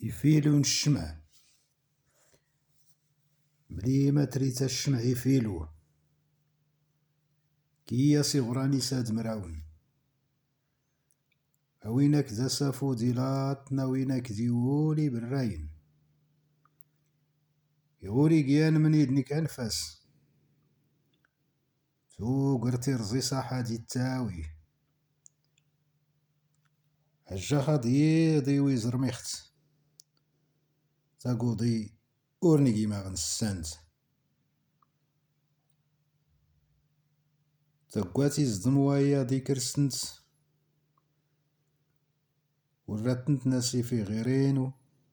يفيلون الشمع بلي ما تريتا الشمع يفيلو كي صغراني ساد مراون وينك ذا سافو ديلاتنا وينك ديولي بالراين يغوري قيان من يدنك أنفاس تو قرتي رزي صاحا دي التاوي الجاخا ضيضي ويزرميخت تاقوضي أورنيكي ما غنساند تاقواتي زدموايا دي كرسنت وراتنت ناسي في غيرينو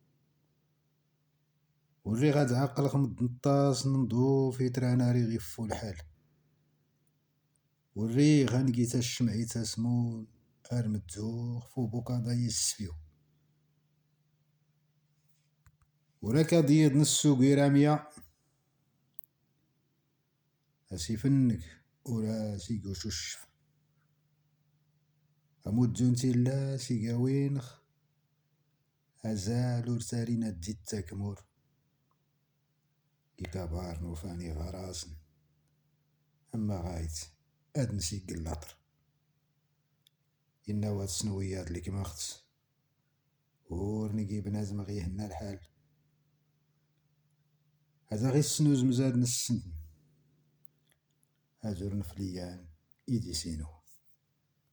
وري غاد عقل خمد نطاس نضو في تراناري غيفو الحال وري غنقيتا الشمعي تاسمون ارمدوخ فو بوكادا يسفيو وراك ديض نسو قيراميا اسي فنك وراسي قوشوش امود جونتي لا سيقاوينخ ازال ورسالينا تجي تاكمور كابار نوفاني غراسن اما غايت اد نسي قلاطر إنا واد سنويات اللي كما خت ورنقي بنادم غيهنا الحال هذا غي السنوز مزاد نسن هازور نفليان إيدي سينو